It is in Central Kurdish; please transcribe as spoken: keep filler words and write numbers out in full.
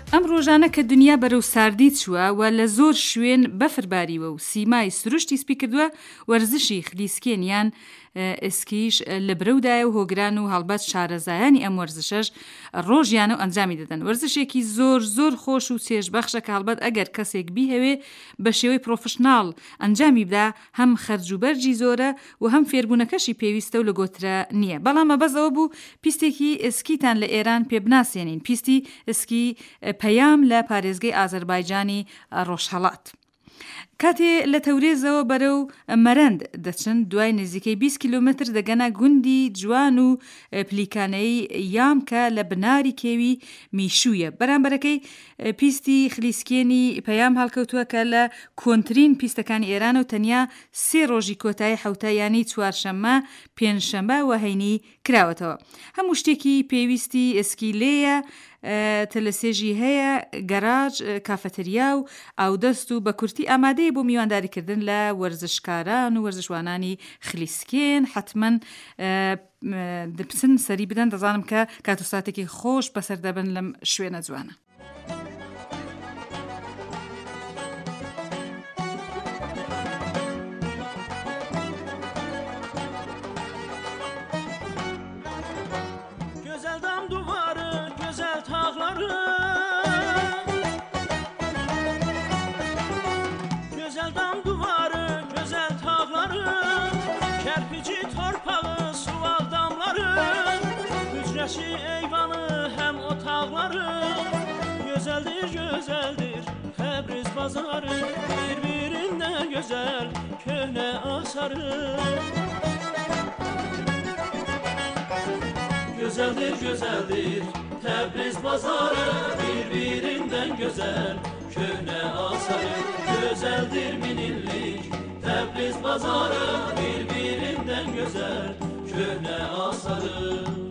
ئەم ڕۆژانە کە دنیا بەرەو ساردی چووە و لە زۆر شوێن بەفرباریوە و سیمای سروشتی سپی کردووە، وەرزشی خلیسکێنیان ئسکیش لە برەودایە و هۆگران و هەڵبەت شارەزایانی ئەم وەرزشەش ڕۆژیانە و ئەنجامی دەدەن. وەرزشێکی زۆر زۆر خۆش و چێژبەخشە کە هەڵبەت ئەگەر کەسێک بیهەوێ بە شێوەی پرۆفشناڵ ئەنجامی بدا، هەم خەرج و بەرجی زۆرە و هەم فێربوونەکەشی پێویستە و لە گۆترە نییە. بەڵام مەبەزەوە بوو پیسێکی ئسکیتان لە ئێران پێ بناسیێنین، پیستی ئسکی پەیام لە پارێزگای ئازەربایجانی ڕۆژهەڵات. کاتێ لە تەورێزەوە بەرەو مەرەند دەچن، دوای نزیکەی بیست کیلۆمتر دەگەنە گوندی جوان و پلیکانەی یام کە لە بناری کێوی میشوویە. بەرامبەرەکەی پیستی خلیسکێنی پەیام هەڵکەوتووە کە لە کۆنترین پیسەکانی ئێرانە و تەنیا سێ ڕۆژی کۆتایی حەوتایانی چوارشەممە پێنجشەممە و هەینی کراوەتەوە. هەموو شتێکی پێویستی ئسکیلەیە، تەلەسێژی هەیە، گەراج، کافەتریا و ئاودەست و بە کورتی ئامادەیە بۆ میوانداریکردن لە وەرزشکاران و وەرزشوانانی خلیسکێن. حتمما دەپسن سەری بدەن، دەزانم کە کات و ساتێکی خۆش بەسەر دەبن لەم شوێنە جوانە. Eyvanı hem otaqları gözəldir, gözəldir Təbriz bazarı, bir-birindən gözəl köhnə asarı. Gözəldir, gözəldir Təbriz bazarı, bir-birindən gözəl köhnə asarı. Gözəldir min illik Təbriz bazarı, bir-birindən gözəl köhnə asarı.